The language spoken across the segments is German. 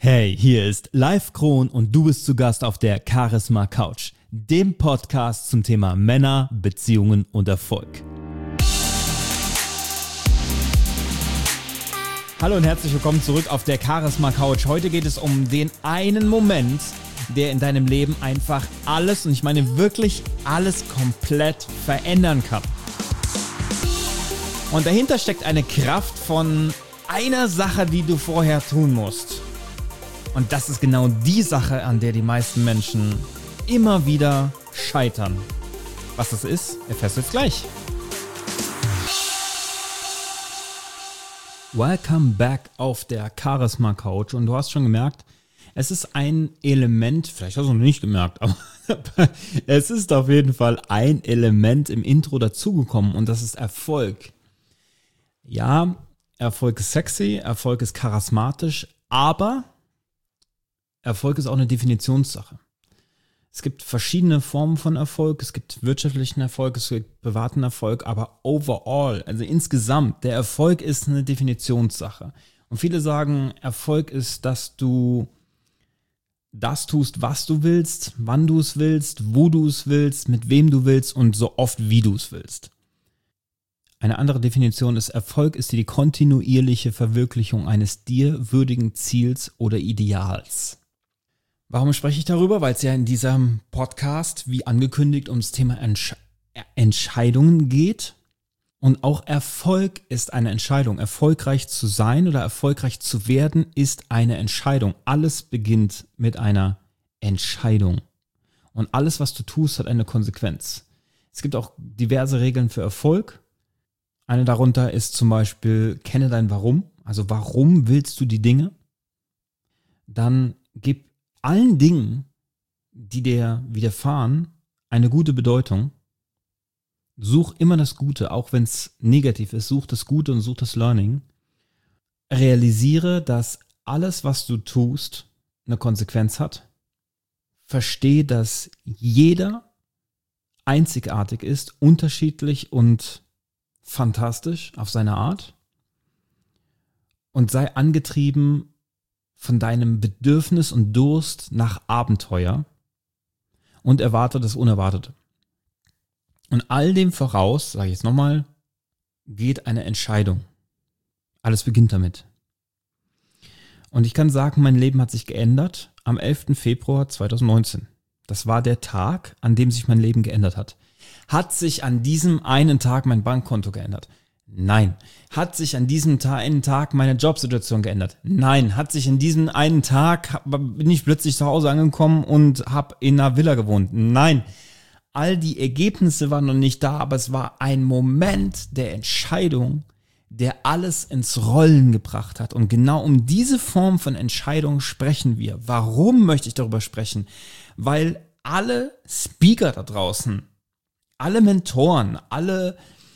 Hey, hier ist Live Kron und du bist zu Gast auf der Charisma Couch, dem Podcast zum Thema Männer, Beziehungen und Erfolg. Hallo und herzlich willkommen zurück auf der Charisma Couch. Heute geht es um den einen Moment, der in deinem Leben einfach alles, und ich meine wirklich alles, komplett verändern kann. Und dahinter steckt eine Kraft von einer Sache, die du vorher tun musst. Und das ist genau die Sache, an der die meisten Menschen immer wieder scheitern. Was das ist, erfährst du jetzt gleich. Welcome back auf der Charisma Couch. Und du hast schon gemerkt, es ist ein Element, vielleicht hast du es noch nicht gemerkt, aber es ist auf jeden Fall ein Element im Intro dazugekommen und das ist Erfolg. Ja, Erfolg ist sexy, Erfolg ist charismatisch, aber Erfolg ist auch eine Definitionssache. Es gibt verschiedene Formen von Erfolg, es gibt wirtschaftlichen Erfolg, es gibt privaten Erfolg, aber overall, also insgesamt, der Erfolg ist eine Definitionssache. Und viele sagen, Erfolg ist, dass du das tust, was du willst, wann du es willst, wo du es willst, mit wem du willst und so oft, wie du es willst. Eine andere Definition ist, Erfolg ist die kontinuierliche Verwirklichung eines dir würdigen Ziels oder Ideals. Warum spreche ich darüber? Weil es ja in diesem Podcast, wie angekündigt, ums Thema Entscheidungen geht. Und auch Erfolg ist eine Entscheidung. Erfolgreich zu sein oder erfolgreich zu werden ist eine Entscheidung. Alles beginnt mit einer Entscheidung. Und alles, was du tust, hat eine Konsequenz. Es gibt auch diverse Regeln für Erfolg. Eine darunter ist zum Beispiel, kenne dein Warum. Also warum willst du die Dinge? Dann gib allen Dingen, die dir widerfahren, eine gute Bedeutung. Such immer das Gute, auch wenn es negativ ist. Such das Gute und such das Learning. Realisiere, dass alles, was du tust, eine Konsequenz hat. Verstehe, dass jeder einzigartig ist, unterschiedlich und fantastisch auf seine Art. Und sei angetrieben von deinem Bedürfnis und Durst nach Abenteuer und erwarte das Unerwartete. Und all dem voraus, sage ich jetzt nochmal, geht eine Entscheidung. Alles beginnt damit. Und ich kann sagen, mein Leben hat sich geändert am 11. Februar 2019. Das war der Tag, an dem sich mein Leben geändert hat. Hat sich an diesem einen Tag mein Bankkonto geändert? Nein. Hat sich an diesem einen Tag meine Jobsituation geändert? Nein. Hat sich an diesem einen Tag, bin ich plötzlich zu Hause angekommen und habe in einer Villa gewohnt? Nein. All die Ergebnisse waren noch nicht da, aber es war ein Moment der Entscheidung, der alles ins Rollen gebracht hat. Und genau um diese Form von Entscheidung sprechen wir. Warum möchte ich darüber sprechen? Weil alle Speaker da draußen, alle Mentoren, alle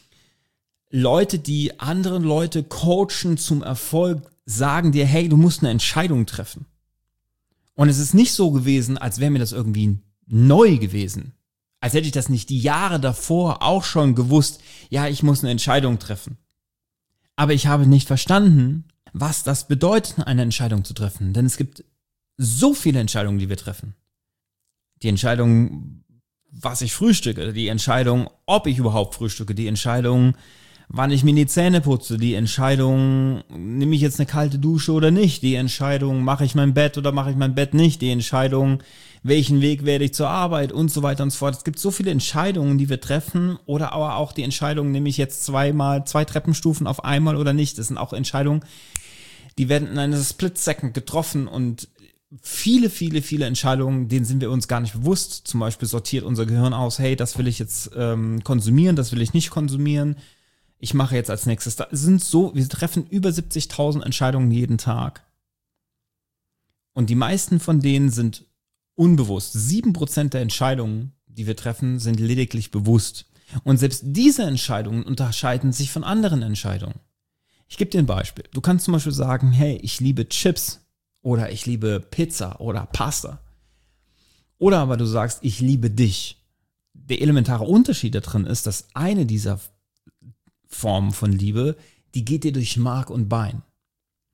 Leute, die andere Leute coachen zum Erfolg, sagen dir, hey, du musst eine Entscheidung treffen. Und es ist nicht so gewesen, als wäre mir das irgendwie neu gewesen. Als hätte ich das nicht die Jahre davor auch schon gewusst, ja, ich muss eine Entscheidung treffen. Aber ich habe nicht verstanden, was das bedeutet, eine Entscheidung zu treffen. Denn es gibt so viele Entscheidungen, die wir treffen. Die Entscheidung, was ich frühstücke, die Entscheidung, ob ich überhaupt frühstücke, die Entscheidung, wann ich mir die Zähne putze, die Entscheidung, nehme ich jetzt eine kalte Dusche oder nicht, die Entscheidung, mache ich mein Bett oder mache ich mein Bett nicht, die Entscheidung, welchen Weg werde ich zur Arbeit und so weiter und so fort. Es gibt so viele Entscheidungen, die wir treffen, oder aber auch die Entscheidung, nehme ich jetzt zwei Treppenstufen auf einmal oder nicht. Das sind auch Entscheidungen, die werden in einer Split-Second getroffen und viele Entscheidungen, denen sind wir uns gar nicht bewusst. Zum Beispiel sortiert unser Gehirn aus, hey, das will ich jetzt konsumieren, das will ich nicht konsumieren. Ich mache jetzt als nächstes. Wir treffen über 70.000 Entscheidungen jeden Tag. Und die meisten von denen sind unbewusst. 7% der Entscheidungen, die wir treffen, sind lediglich bewusst. Und selbst diese Entscheidungen unterscheiden sich von anderen Entscheidungen. Ich gebe dir ein Beispiel. Du kannst zum Beispiel sagen, hey, ich liebe Chips oder ich liebe Pizza oder Pasta. Oder aber du sagst, ich liebe dich. Der elementare Unterschied da drin ist, dass eine dieser Formen von Liebe, die geht dir durch Mark und Bein.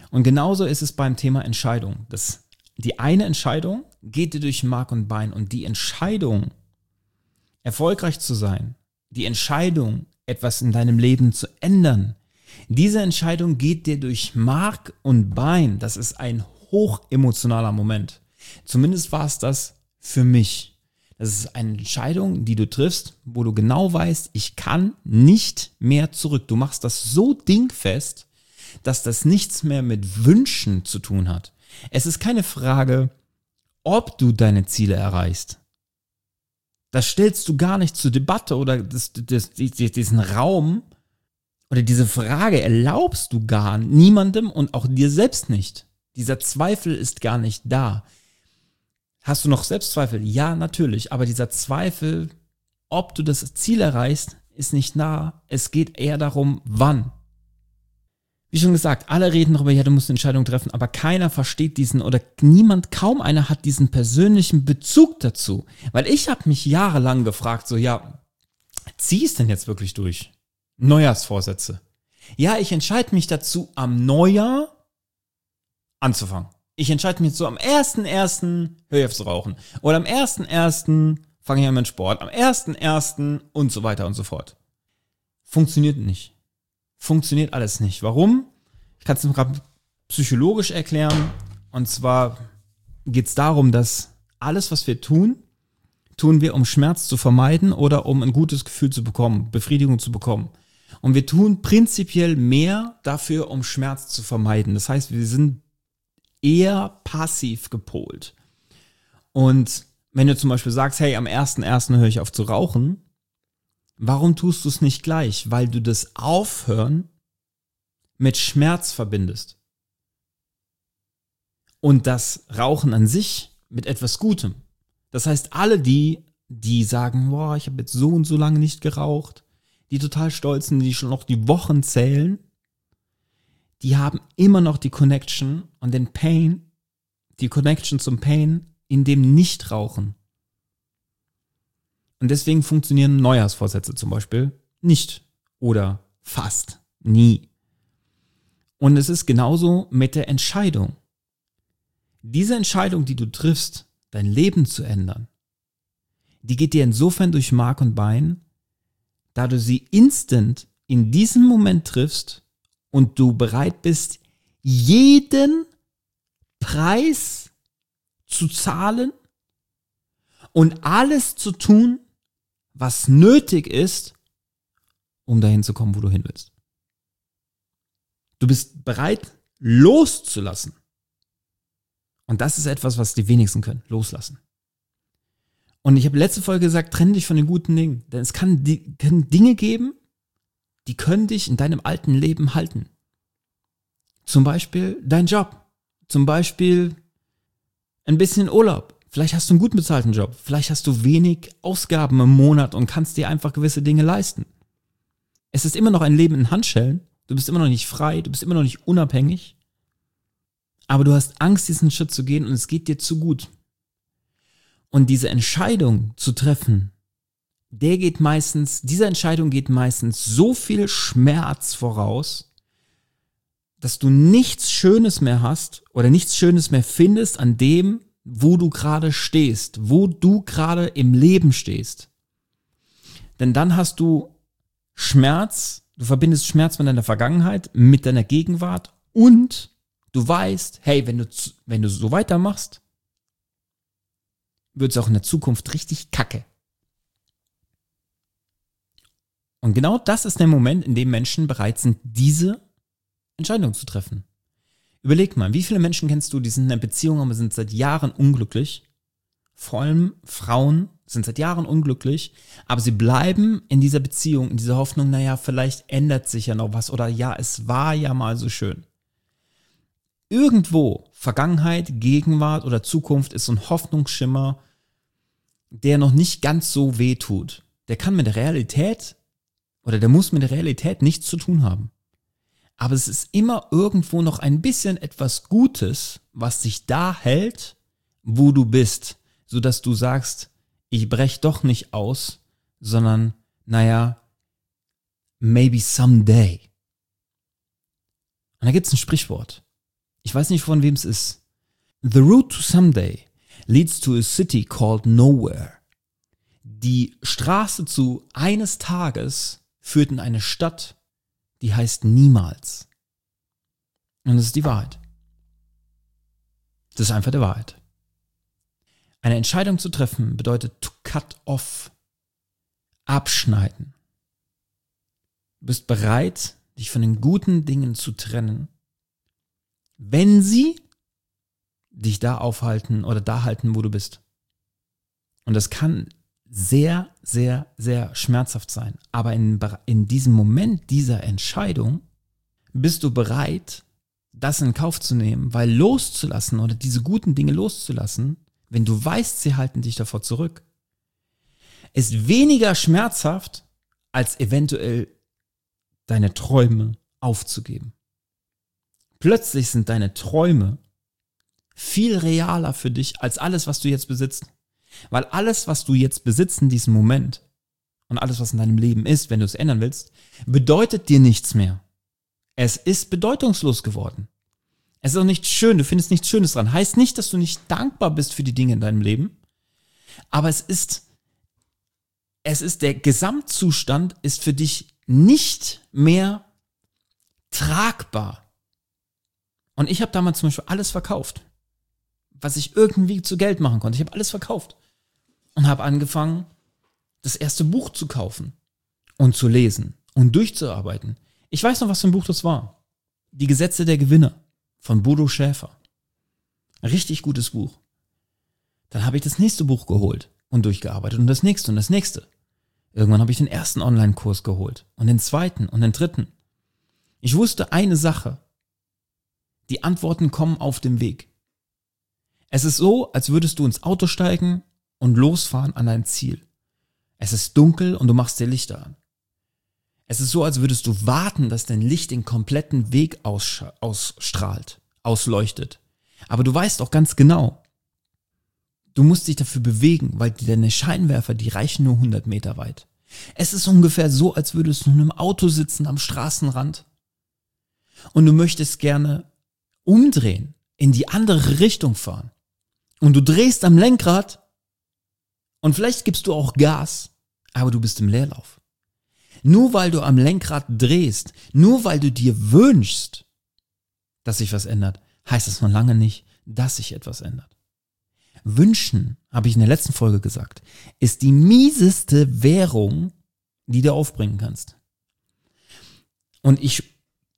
Und genauso ist es beim Thema Entscheidung. Die eine Entscheidung geht dir durch Mark und Bein und die Entscheidung, erfolgreich zu sein, die Entscheidung, etwas in deinem Leben zu ändern, diese Entscheidung geht dir durch Mark und Bein. Das ist ein hochemotionaler Moment. Zumindest war es das für mich. Das ist eine Entscheidung, die du triffst, wo du genau weißt, ich kann nicht mehr zurück. Du machst das so dingfest, dass das nichts mehr mit Wünschen zu tun hat. Es ist keine Frage, ob du deine Ziele erreichst. Das stellst du gar nicht zur Debatte oder diesen Raum oder diese Frage erlaubst du gar niemandem und auch dir selbst nicht. Dieser Zweifel ist gar nicht da. Hast du noch Selbstzweifel? Ja, natürlich. Aber dieser Zweifel, ob du das Ziel erreichst, ist nicht da. Es geht eher darum, wann. Wie schon gesagt, alle reden darüber, ja, du musst eine Entscheidung treffen, aber keiner versteht diesen oder kaum einer hat diesen persönlichen Bezug dazu. Weil ich habe mich jahrelang gefragt, so, ja, zieh es denn jetzt wirklich durch? Neujahrsvorsätze. Ja, ich entscheide mich dazu, am Neujahr anzufangen. Ich entscheide mich so, am 1.1. höre ich auf zu rauchen. Oder am 1.1. fange ich an mit Sport. Am 1.1. und so weiter und so fort. Funktioniert nicht. Funktioniert alles nicht. Warum? Ich kann es mir gerade psychologisch erklären. Und zwar geht es darum, dass alles, was wir tun wir, um Schmerz zu vermeiden oder um ein gutes Gefühl zu bekommen, Befriedigung zu bekommen. Und wir tun prinzipiell mehr dafür, um Schmerz zu vermeiden. Das heißt, wir sind eher passiv gepolt. Und wenn du zum Beispiel sagst, hey, am 1.1. höre ich auf zu rauchen, warum tust du es nicht gleich? Weil du das Aufhören mit Schmerz verbindest. Und das Rauchen an sich mit etwas Gutem. Das heißt, alle die sagen, boah, ich habe jetzt so und so lange nicht geraucht, die total stolz sind, die schon noch die Wochen zählen, die haben immer noch die Connection und den Pain, die Connection zum Pain in dem Nichtrauchen. Und deswegen funktionieren Neujahrsvorsätze zum Beispiel nicht oder fast nie. Und es ist genauso mit der Entscheidung. Diese Entscheidung, die du triffst, dein Leben zu ändern, die geht dir insofern durch Mark und Bein, da du sie instant in diesem Moment triffst und du bereit bist, jeden Preis zu zahlen und alles zu tun, was nötig ist, um dahin zu kommen, wo du hin willst. Du bist bereit, loszulassen. Und das ist etwas, was die wenigsten können, loslassen. Und ich habe letzte Folge gesagt, trenne dich von den guten Dingen. Denn es kann Dinge geben, die können dich in deinem alten Leben halten. Zum Beispiel dein Job. Zum Beispiel ein bisschen Urlaub. Vielleicht hast du einen gut bezahlten Job. Vielleicht hast du wenig Ausgaben im Monat und kannst dir einfach gewisse Dinge leisten. Es ist immer noch ein Leben in Handschellen. Du bist immer noch nicht frei. Du bist immer noch nicht unabhängig. Aber du hast Angst, diesen Schritt zu gehen und es geht dir zu gut. Und diese Entscheidung zu treffen, diese Entscheidung geht meistens so viel Schmerz voraus, dass du nichts Schönes mehr hast oder nichts Schönes mehr findest an dem, wo du gerade stehst, wo du gerade im Leben stehst. Denn dann hast du Schmerz, du verbindest Schmerz mit deiner Vergangenheit, mit deiner Gegenwart und du weißt, hey, wenn du so weitermachst, wird es auch in der Zukunft richtig kacke. Und genau das ist der Moment, in dem Menschen bereit sind, diese Entscheidung zu treffen. Überleg mal, wie viele Menschen kennst du, die sind in einer Beziehung, aber sind seit Jahren unglücklich? Vor allem Frauen sind seit Jahren unglücklich, aber sie bleiben in dieser Beziehung, in dieser Hoffnung, naja, vielleicht ändert sich ja noch was oder ja, es war ja mal so schön. Irgendwo, Vergangenheit, Gegenwart oder Zukunft ist so ein Hoffnungsschimmer, der noch nicht ganz so weh tut. Der kann mit der Realität oder der muss mit der Realität nichts zu tun haben. Aber es ist immer irgendwo noch ein bisschen etwas Gutes, was dich da hält, wo du bist, sodass du sagst, ich brech doch nicht aus, sondern, naja, maybe someday. Und da gibt es ein Sprichwort. Ich weiß nicht, von wem es ist. The route to someday leads to a city called nowhere. Die Straße zu eines Tages führt in eine Stadt, die heißt niemals. Und das ist die Wahrheit. Das ist einfach die Wahrheit. Eine Entscheidung zu treffen bedeutet to cut off, abschneiden. Du bist bereit, dich von den guten Dingen zu trennen, wenn sie dich da aufhalten oder da halten, wo du bist. Und das kann sehr, sehr, sehr schmerzhaft sein. Aber in diesem Moment dieser Entscheidung bist du bereit, das in Kauf zu nehmen, weil loszulassen oder diese guten Dinge loszulassen, wenn du weißt, sie halten dich davor zurück, ist weniger schmerzhaft, als eventuell deine Träume aufzugeben. Plötzlich sind deine Träume viel realer für dich als alles, was du jetzt besitzt. Weil alles, was du jetzt besitzt in diesem Moment und alles, was in deinem Leben ist, wenn du es ändern willst, bedeutet dir nichts mehr. Es ist bedeutungslos geworden. Es ist auch nicht schön, du findest nichts Schönes dran. Heißt nicht, dass du nicht dankbar bist für die Dinge in deinem Leben, aber es ist der Gesamtzustand ist für dich nicht mehr tragbar. Und ich habe damals zum Beispiel alles verkauft, was ich irgendwie zu Geld machen konnte. Ich habe alles verkauft und habe angefangen, das erste Buch zu kaufen und zu lesen und durchzuarbeiten. Ich weiß noch, was für ein Buch das war. Die Gesetze der Gewinner von Bodo Schäfer. Ein richtig gutes Buch. Dann habe ich das nächste Buch geholt und durchgearbeitet und das nächste und das nächste. Irgendwann habe ich den ersten Online-Kurs geholt und den zweiten und den dritten. Ich wusste eine Sache. Die Antworten kommen auf dem Weg. Es ist so, als würdest du ins Auto steigen und losfahren an dein Ziel. Es ist dunkel und du machst dir Lichter an. Es ist so, als würdest du warten, dass dein Licht den kompletten Weg ausstrahlt, ausleuchtet. Aber du weißt auch ganz genau, du musst dich dafür bewegen, weil deine Scheinwerfer, die reichen nur 100 Meter weit. Es ist ungefähr so, als würdest du in einem Auto sitzen am Straßenrand und du möchtest gerne umdrehen, in die andere Richtung fahren. Und du drehst am Lenkrad und vielleicht gibst du auch Gas, aber du bist im Leerlauf. Nur weil du am Lenkrad drehst, nur weil du dir wünschst, dass sich was ändert, heißt das noch lange nicht, dass sich etwas ändert. Wünschen, habe ich in der letzten Folge gesagt, ist die mieseste Währung, die du aufbringen kannst. Und ich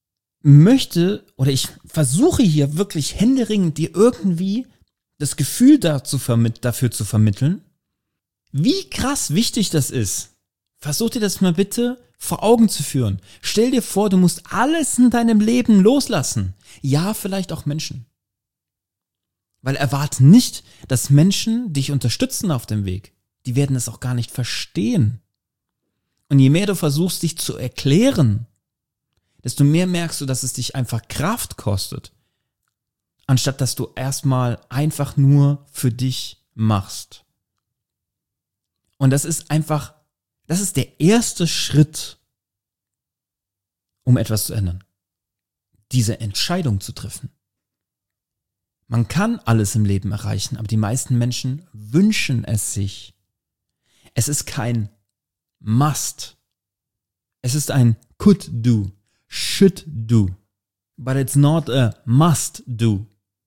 versuche hier wirklich händeringend dir irgendwie das Gefühl dafür zu vermitteln, wie krass wichtig das ist. Versuch dir das mal bitte vor Augen zu führen. Stell dir vor, du musst alles in deinem Leben loslassen. Ja, vielleicht auch Menschen. Weil erwarte nicht, dass Menschen dich unterstützen auf dem Weg. Die werden es auch gar nicht verstehen. Und je mehr du versuchst, dich zu erklären, desto mehr merkst du, dass es dich einfach Kraft kostet, anstatt dass du erstmal einfach nur für dich machst. Und das ist der erste Schritt, um etwas zu ändern. Diese Entscheidung zu treffen. Man kann alles im Leben erreichen, aber die meisten Menschen wünschen es sich. Es ist kein Must. Es ist ein could do, should do, but it's not a must do.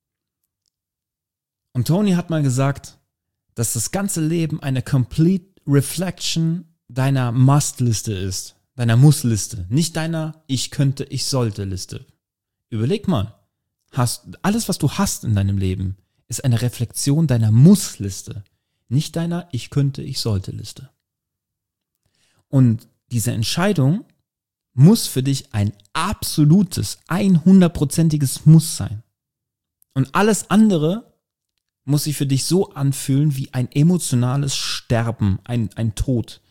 Und Tony hat mal gesagt, dass das ganze Leben eine complete reflection deiner Must-Liste ist, deiner Muss-Liste, nicht deiner ich könnte, ich sollte Liste. Überleg mal, alles, was du hast in deinem Leben, ist eine Reflexion deiner Muss-Liste, nicht deiner ich könnte, ich sollte Liste. Und diese Entscheidung muss für dich ein absolutes, 100%iges Muss sein. Und alles andere muss sich für dich so anfühlen wie ein emotionales Sterben, ein Tod.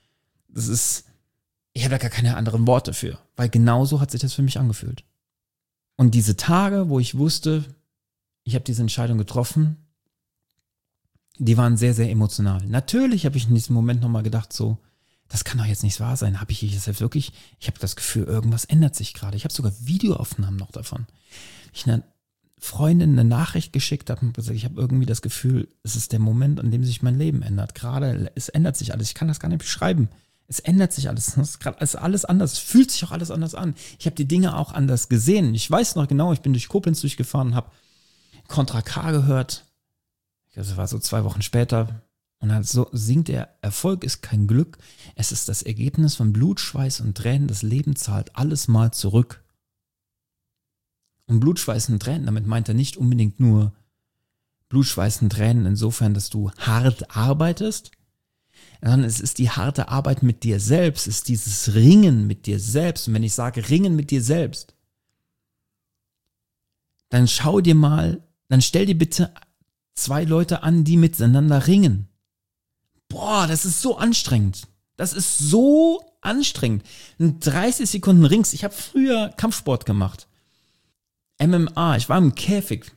Ich habe da gar keine anderen Worte für, weil genauso hat sich das für mich angefühlt. Und diese Tage, wo ich wusste, ich habe diese Entscheidung getroffen, die waren sehr, sehr emotional. Natürlich habe ich in diesem Moment nochmal gedacht, so, das kann doch jetzt nicht wahr sein. Habe ich jetzt wirklich, ich habe das Gefühl, irgendwas ändert sich gerade. Ich habe sogar Videoaufnahmen noch davon. Ich Freundin eine Nachricht geschickt habe und gesagt, ich habe irgendwie das Gefühl, es ist der Moment, an dem sich mein Leben ändert. Gerade, es ändert sich alles. Ich kann das gar nicht beschreiben. Es ändert sich alles. Es ist gerade alles anders. Es fühlt sich auch alles anders an. Ich habe die Dinge auch anders gesehen. Ich weiß noch genau, ich bin durch Koblenz durchgefahren und habe Contra K gehört. Das war so 2 Wochen später. Und dann so singt er, Erfolg ist kein Glück. Es ist das Ergebnis von Blut, Schweiß und Tränen. Das Leben zahlt alles mal zurück. Und Blut, Schweiß und Tränen, damit meint er nicht unbedingt nur Blut, Schweiß und Tränen insofern, dass du hart arbeitest, sondern es ist die harte Arbeit mit dir selbst, es ist dieses Ringen mit dir selbst. Und wenn ich sage Ringen mit dir selbst, dann stell dir bitte 2 Leute an, die miteinander ringen. Boah, das ist so anstrengend. Das ist so anstrengend. 30 Sekunden Rings. Ich habe früher Kampfsport gemacht. MMA, ich war im Käfig.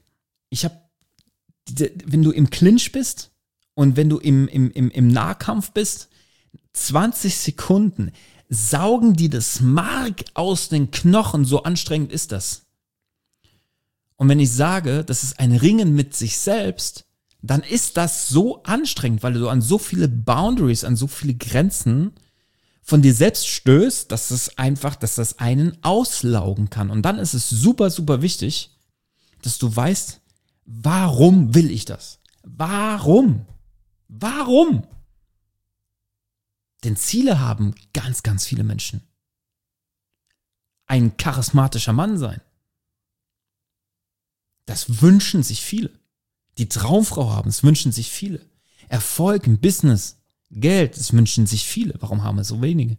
Wenn du im Clinch bist und wenn du im Nahkampf bist, 20 Sekunden saugen die das Mark aus den Knochen, so anstrengend ist das. Und wenn ich sage, das ist ein Ringen mit sich selbst, dann ist das so anstrengend, weil du an so viele Boundaries, an so viele Grenzen von dir selbst stößt, dass das einen auslaugen kann. Und dann ist es super, super wichtig, dass du weißt, warum will ich das? Warum? Warum? Denn Ziele haben ganz, ganz viele Menschen. Ein charismatischer Mann sein. Das wünschen sich viele. Die Traumfrau haben, das wünschen sich viele. Erfolg im Business, Geld, das wünschen sich viele. Warum haben es so wenige?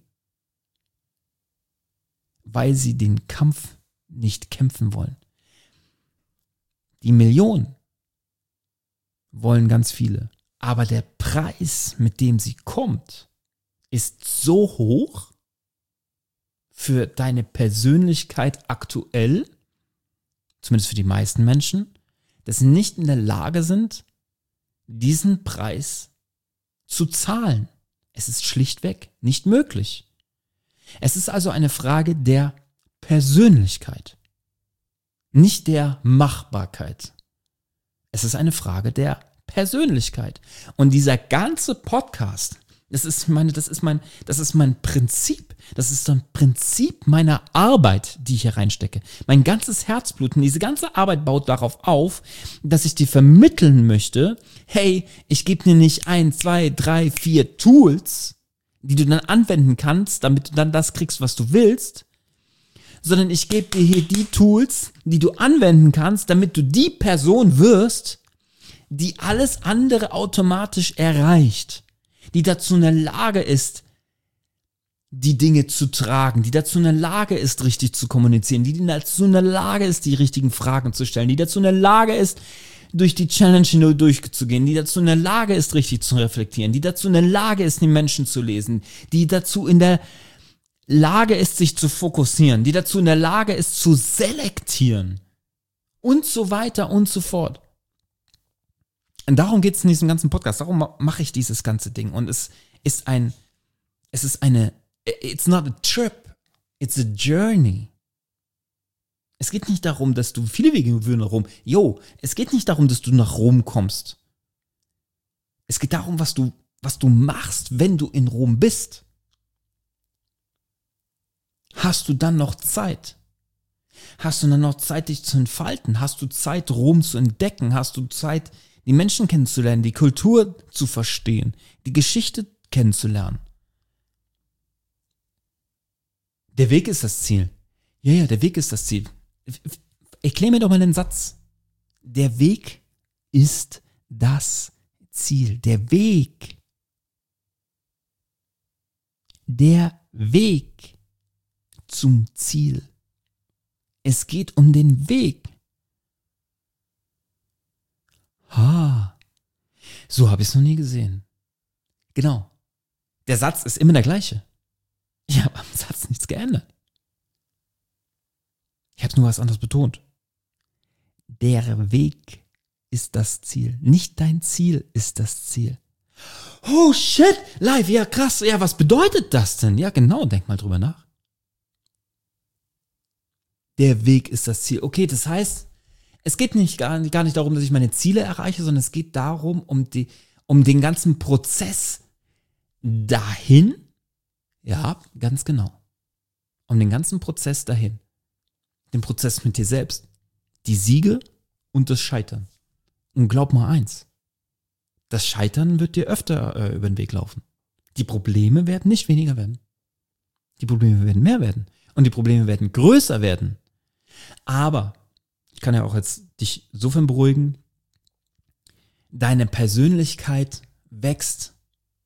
Weil sie den Kampf nicht kämpfen wollen. Die Millionen wollen ganz viele. Aber der Preis, mit dem sie kommt, ist so hoch für deine Persönlichkeit aktuell, zumindest für die meisten Menschen, dass sie nicht in der Lage sind, diesen Preis zu zahlen. Es ist schlichtweg nicht möglich. Es ist also eine Frage der Persönlichkeit, nicht der Machbarkeit. Es ist eine Frage der Persönlichkeit. Und dieser ganze Podcast, das ist mein Prinzip. Das ist ein Prinzip meiner Arbeit, die ich hier reinstecke. Mein ganzes Herzblut und diese ganze Arbeit baut darauf auf, dass ich dir vermitteln möchte, hey, ich gebe dir nicht 1, 2, 3, 4 Tools, die du dann anwenden kannst, damit du dann das kriegst, was du willst, sondern ich gebe dir hier die Tools, die du anwenden kannst, damit du die Person wirst, die alles andere automatisch erreicht, die dazu in der Lage ist, die Dinge zu tragen, die dazu in der Lage ist, richtig zu kommunizieren, die dazu in der Lage ist, die richtigen Fragen zu stellen, die dazu in der Lage ist, durch die Challenge durchzugehen, die dazu in der Lage ist, richtig zu reflektieren, die dazu in der Lage ist, die Menschen zu lesen, die dazu in der Lage ist, sich zu fokussieren, die dazu in der Lage ist, zu selektieren und so weiter und so fort. Und darum geht es in diesem ganzen Podcast, darum mache ich dieses ganze Ding. Und es ist it's not a trip, it's a journey. Es geht nicht darum, dass du, viele Wege führen nach Rom. Es geht nicht darum, dass du nach Rom kommst. Es geht darum, was du machst, wenn du in Rom bist. Hast du dann noch Zeit? Hast du dann noch Zeit, dich zu entfalten? Hast du Zeit, Rom zu entdecken? Hast du Zeit, die Menschen kennenzulernen, die Kultur zu verstehen, die Geschichte kennenzulernen? Der Weg ist das Ziel. Ja, der Weg ist das Ziel. Erklär mir doch mal den Satz. Der Weg ist das Ziel. Der Weg. Der Weg zum Ziel. Es geht um den Weg. So habe ich es noch nie gesehen. Genau. Der Satz ist immer der gleiche. Ich habe am Satz nichts geändert. Ich habe nur was anderes betont. Der Weg ist das Ziel. Nicht dein Ziel ist das Ziel. Oh shit, live, ja krass. Ja, was bedeutet das denn? Ja, genau, denk mal drüber nach. Der Weg ist das Ziel. Okay, das heißt, Es geht gar nicht darum, dass ich meine Ziele erreiche, sondern es geht darum, um den ganzen Prozess dahin. Ja, ganz genau. Um den ganzen Prozess dahin. Den Prozess mit dir selbst. Die Siege und das Scheitern. Und glaub mal eins. Das Scheitern wird dir öfter über den Weg laufen. Die Probleme werden nicht weniger werden. Die Probleme werden mehr werden. Und die Probleme werden größer werden. Aber ich kann ja auch jetzt dich insofern beruhigen, deine Persönlichkeit wächst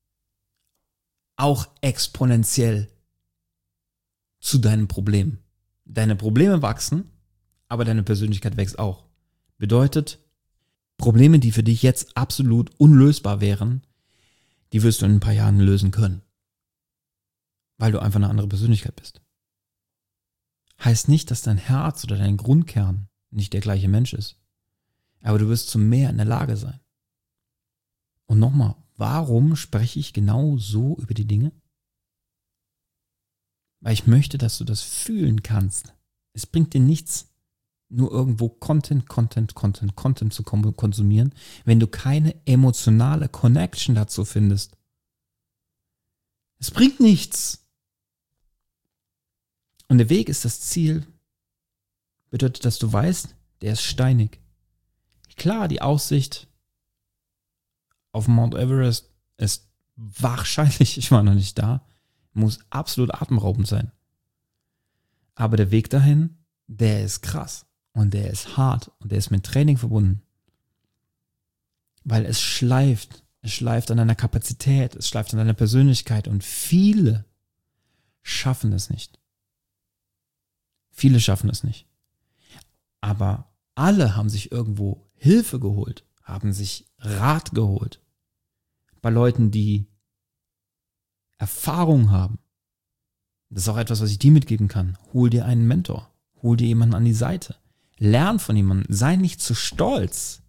auch exponentiell zu deinen Problemen. Deine Probleme wachsen, aber deine Persönlichkeit wächst auch. Bedeutet, Probleme, die für dich jetzt absolut unlösbar wären, die wirst du in ein paar Jahren lösen können. Weil du einfach eine andere Persönlichkeit bist. Heißt nicht, dass dein Herz oder dein Grundkern nicht der gleiche Mensch ist. Aber du wirst zu mehr in der Lage sein. Und nochmal, warum spreche ich genau so über die Dinge? Weil ich möchte, dass du das fühlen kannst. Es bringt dir nichts, nur irgendwo Content zu konsumieren, wenn du keine emotionale Connection dazu findest. Es bringt nichts. Und der Weg ist das Ziel. Bedeutet, dass du weißt, der ist steinig. Klar, die Aussicht auf Mount Everest ist wahrscheinlich, ich war noch nicht da, muss absolut atemberaubend sein. Aber der Weg dahin, der ist krass und der ist hart und der ist mit Training verbunden. Weil es schleift an deiner Kapazität, es schleift an deiner Persönlichkeit und viele schaffen es nicht. Viele schaffen es nicht. Aber alle haben sich irgendwo Hilfe geholt, haben sich Rat geholt. Bei Leuten, die Erfahrung haben. Das ist auch etwas, was ich dir mitgeben kann. Hol dir einen Mentor. Hol dir jemanden an die Seite. Lern von jemandem. Sei nicht zu stolz.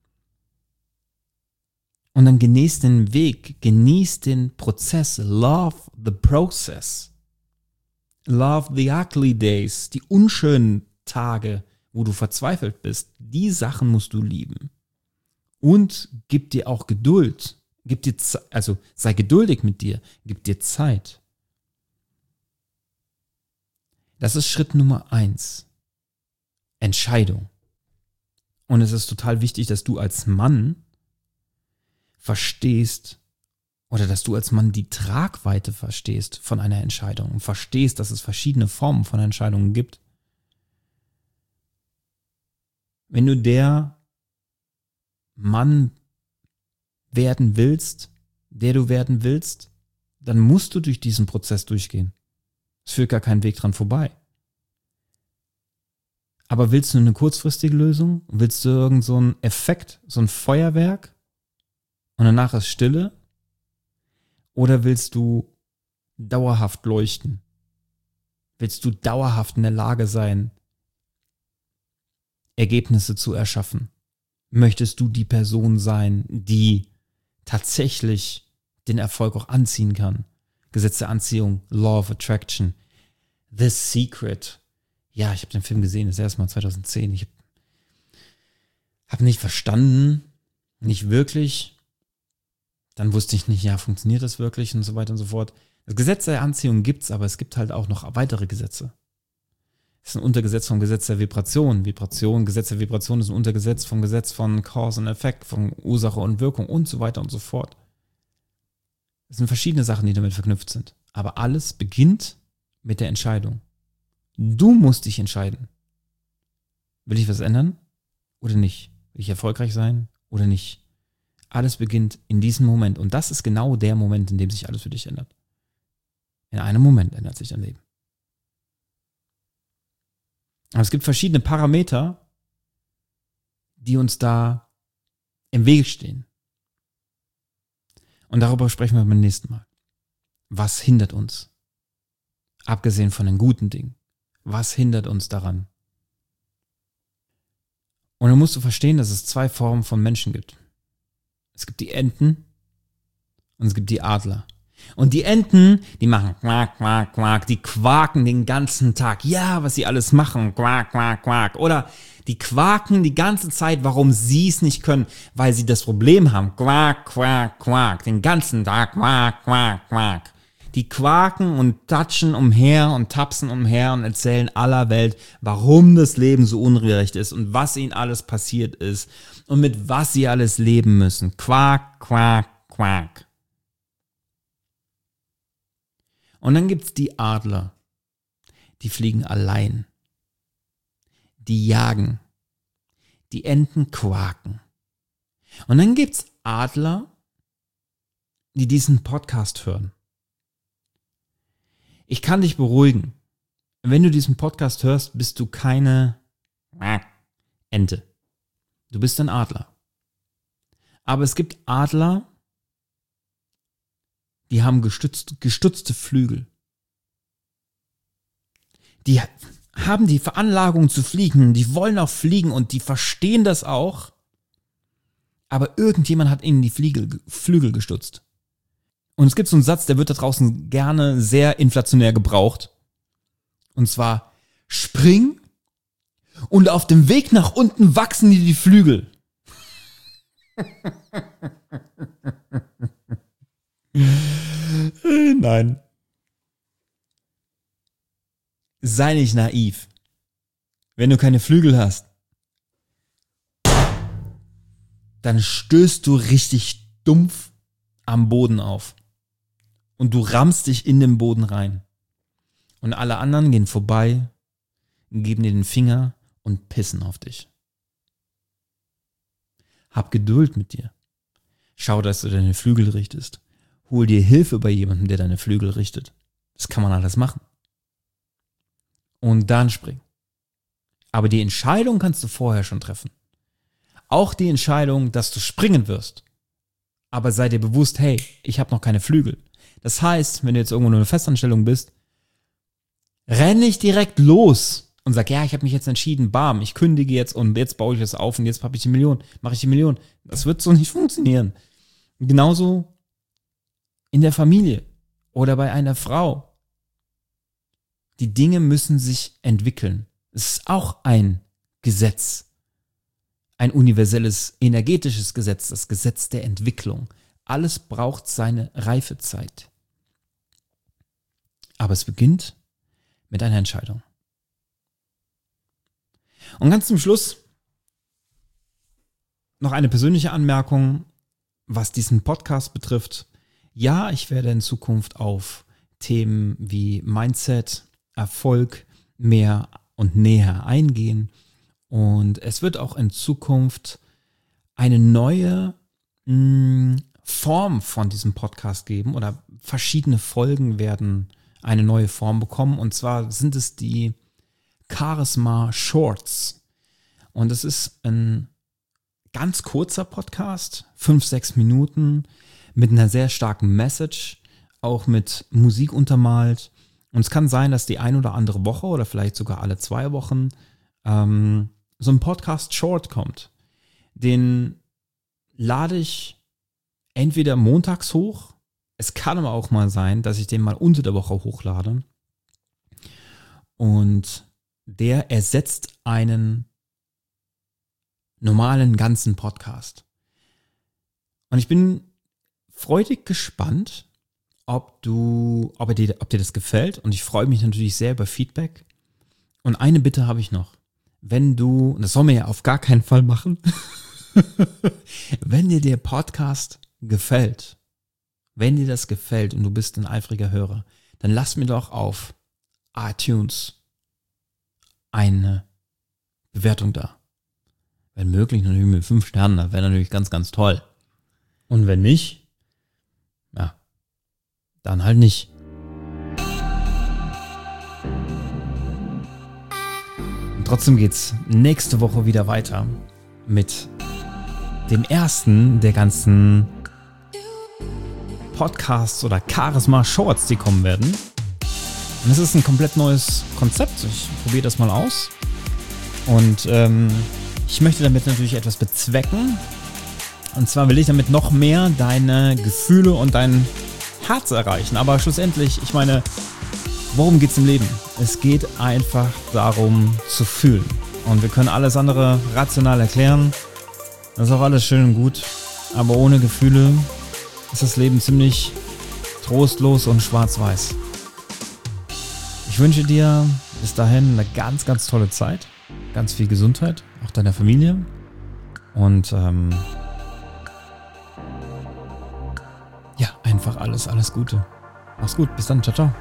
Und dann genieß den Weg. Genieß den Prozess. Love the process. Love the ugly days. Die unschönen Tage, wo du verzweifelt bist. Die Sachen musst du lieben. Und gib dir auch Geduld. Sei geduldig mit dir. Gib dir Zeit. Das ist Schritt Nummer 1. Entscheidung. Und es ist total wichtig, dass du als Mann verstehst oder dass du als Mann die Tragweite verstehst von einer Entscheidung und verstehst, dass es verschiedene Formen von Entscheidungen gibt. Wenn du der Mann werden willst, der du werden willst, dann musst du durch diesen Prozess durchgehen. Es führt gar keinen Weg dran vorbei. Aber willst du eine kurzfristige Lösung? Willst du irgend so einen Effekt, so ein Feuerwerk und danach ist Stille? Oder willst du dauerhaft leuchten? Willst du dauerhaft in der Lage sein, Ergebnisse zu erschaffen? Möchtest du die Person sein, die tatsächlich den Erfolg auch anziehen kann? Gesetz der Anziehung, Law of Attraction, The Secret. Ja, ich habe den Film gesehen, das erste Mal 2010. Ich habe nicht verstanden, nicht wirklich. Dann wusste ich nicht, ja, funktioniert das wirklich und so weiter und so fort. Das Gesetz der Anziehung gibt's, aber es gibt halt auch noch weitere Gesetze. Es ist ein Untergesetz vom Gesetz der Vibration. Gesetz der Vibration ist ein Untergesetz vom Gesetz von Cause und Effekt, von Ursache und Wirkung und so weiter und so fort. Es sind verschiedene Sachen, die damit verknüpft sind. Aber alles beginnt mit der Entscheidung. Du musst dich entscheiden. Will ich was ändern oder nicht? Will ich erfolgreich sein oder nicht? Alles beginnt in diesem Moment. Und das ist genau der Moment, in dem sich alles für dich ändert. In einem Moment ändert sich dein Leben. Aber es gibt verschiedene Parameter, die uns da im Weg stehen. Und darüber sprechen wir beim nächsten Mal. Was hindert uns? Abgesehen von den guten Dingen. Was hindert uns daran? Und dann musst du verstehen, dass es 2 Formen von Menschen gibt. Es gibt die Enten und es gibt die Adler. Und die Enten, die machen quack, quack, quack, die quaken den ganzen Tag. Ja, was sie alles machen, quack, quack, quack. Oder die quaken die ganze Zeit, warum sie es nicht können, weil sie das Problem haben. Quack, quack, quack, den ganzen Tag, quack, quack, quack. Die quaken und tatschen umher und tapsen umher und erzählen aller Welt, warum das Leben so ungerecht ist und was ihnen alles passiert ist und mit was sie alles leben müssen. Quack, quack, quack. Und dann gibt's die Adler, die fliegen allein, die jagen, die Enten quaken. Und dann gibt's Adler, die diesen Podcast hören. Ich kann dich beruhigen, wenn du diesen Podcast hörst, bist du keine Ente. Du bist ein Adler. Aber es gibt Adler, die haben gestutzte Flügel. Die haben die Veranlagung zu fliegen, die wollen auch fliegen und die verstehen das auch. Aber irgendjemand hat ihnen die Flügel gestutzt. Und es gibt so einen Satz, der wird da draußen gerne sehr inflationär gebraucht. Und zwar, spring und auf dem Weg nach unten wachsen dir die Flügel. Nein. Sei nicht naiv. Wenn du keine Flügel hast, dann stößt du richtig dumpf am Boden auf. Und du rammst dich in den Boden rein. Und alle anderen gehen vorbei, geben dir den Finger und pissen auf dich. Hab Geduld mit dir. Schau, dass du deine Flügel richtest. Hol dir Hilfe bei jemandem, der deine Flügel richtet. Das kann man alles machen. Und dann spring. Aber die Entscheidung kannst du vorher schon treffen. Auch die Entscheidung, dass du springen wirst. Aber sei dir bewusst, hey, ich habe noch keine Flügel. Das heißt, wenn du jetzt irgendwo nur eine Festanstellung bist, renn nicht direkt los und sag, ja, ich habe mich jetzt entschieden, bam, ich kündige jetzt und jetzt baue ich das auf und jetzt habe ich die Million, mache ich die Million. Das wird so nicht funktionieren. Genauso in der Familie oder bei einer Frau. Die Dinge müssen sich entwickeln. Es ist auch ein Gesetz. Ein universelles energetisches Gesetz, das Gesetz der Entwicklung. Alles braucht seine Reifezeit. Aber es beginnt mit einer Entscheidung. Und ganz zum Schluss noch eine persönliche Anmerkung, was diesen Podcast betrifft. Ja, ich werde in Zukunft auf Themen wie Mindset, Erfolg mehr und näher eingehen. Und es wird auch in Zukunft eine neue Form von diesem Podcast geben oder verschiedene Folgen werden eine neue Form bekommen. Und zwar sind es die Charisma Shorts. Und es ist ein ganz kurzer Podcast, 5-6 Minuten, mit einer sehr starken Message, auch mit Musik untermalt. Und es kann sein, dass die ein oder andere Woche oder vielleicht sogar alle 2 Wochen so ein Podcast-Short kommt. Den lade ich entweder montags hoch, es kann aber auch mal sein, dass ich den mal unter der Woche hochlade. Und der ersetzt einen normalen ganzen Podcast. Und ich bin freudig gespannt, ob dir das gefällt. Und ich freue mich natürlich sehr über Feedback. Und eine Bitte habe ich noch. Wenn du, und das soll man ja auf gar keinen Fall machen, wenn dir der Podcast gefällt, wenn dir das gefällt und du bist ein eifriger Hörer, dann lass mir doch auf iTunes eine Bewertung da. Wenn möglich natürlich mit 5 Sternen, das wäre natürlich ganz, ganz toll. Und wenn nicht, ja, dann halt nicht. Und trotzdem geht's nächste Woche wieder weiter mit dem ersten der ganzen Podcasts oder Charisma Shorts, die kommen werden. Und es ist ein komplett neues Konzept. Ich probiere das mal aus. Und ich möchte damit natürlich etwas bezwecken. Und zwar will ich damit noch mehr deine Gefühle und dein Herz erreichen. Aber schlussendlich, ich meine, worum geht's im Leben? Es geht einfach darum zu fühlen. Und wir können alles andere rational erklären. Das ist auch alles schön und gut. Aber ohne Gefühle ist das Leben ziemlich trostlos und schwarz-weiß. Ich wünsche dir bis dahin eine ganz, ganz tolle Zeit. Ganz viel Gesundheit, auch deiner Familie. Und ja, einfach alles Gute. Mach's gut, bis dann, ciao, ciao.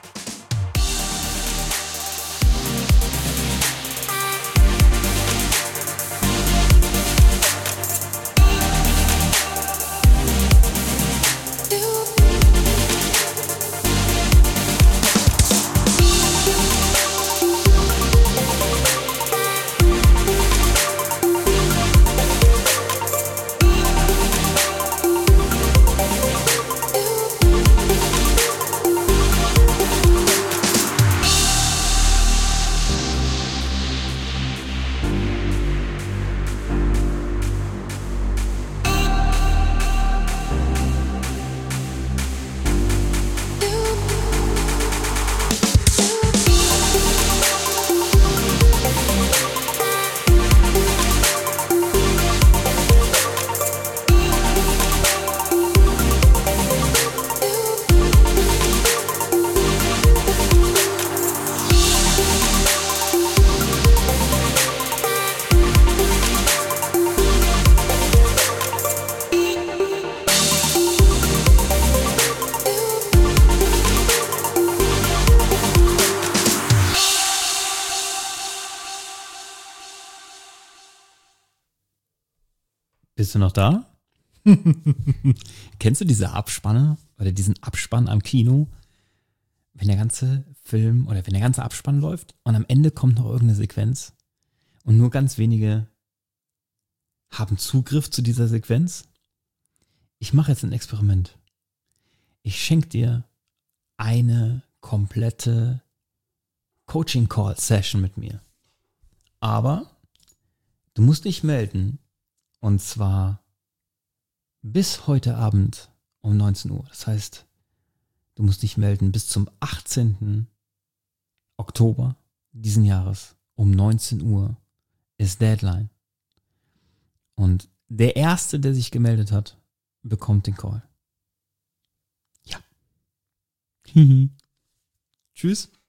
Bist du noch da? Kennst du diese Abspanne oder diesen Abspann am Kino? Wenn der ganze Film oder wenn der ganze Abspann läuft und am Ende kommt noch irgendeine Sequenz und nur ganz wenige haben Zugriff zu dieser Sequenz? Ich mache jetzt ein Experiment. Ich schenke dir eine komplette Coaching-Call-Session mit mir. Aber du musst dich melden. Und zwar bis heute Abend um 19 Uhr. Das heißt, du musst dich melden bis zum 18. Oktober diesen Jahres um 19 Uhr ist Deadline. Und der Erste, der sich gemeldet hat, bekommt den Call. Ja. Tschüss.